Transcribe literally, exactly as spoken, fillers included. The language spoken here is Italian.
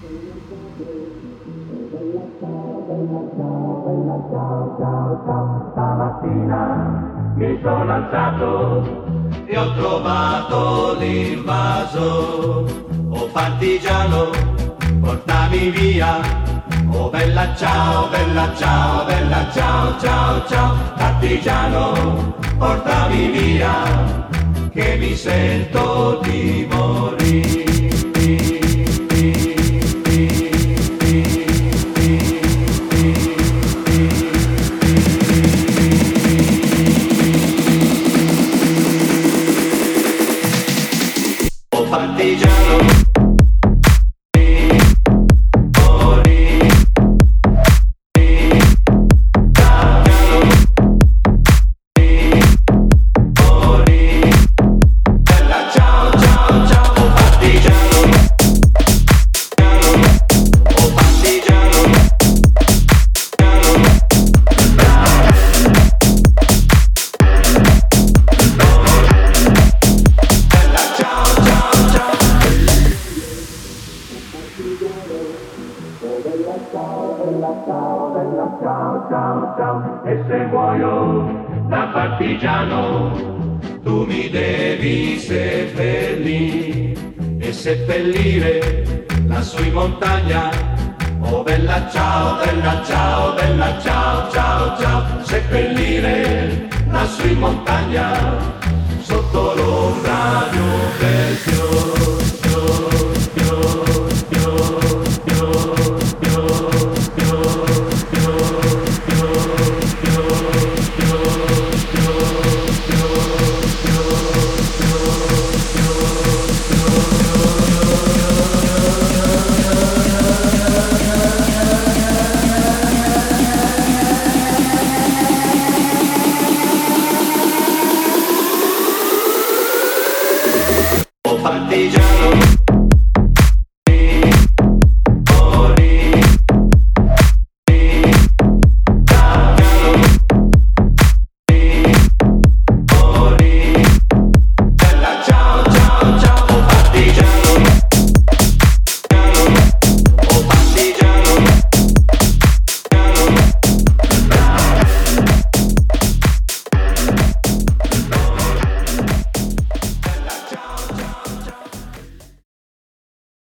Ciao, ciao, ciao, stamattina mi sono alzato e ho trovato l'invaso. Oh partigiano, portami via. Oh bella ciao, bella ciao, bella ciao, ciao, ciao. Partigiano, portami via, che mi sento di morire. Partigiano, morì, partigiano, morì, bella ciao ciao ciao, oh partigiano, oh partigiano, bella ciao ciao ciao. Oh bella ciao, bella ciao, bella ciao, ciao, ciao. E se muoio da partigiano, tu mi devi seppellire e seppellire lassù in montagna. Oh bella ciao, bella ciao, bella ciao, ciao, ciao. Seppellire lassù in montagna, sotto l'ombra di un bel fiore. Partigiano.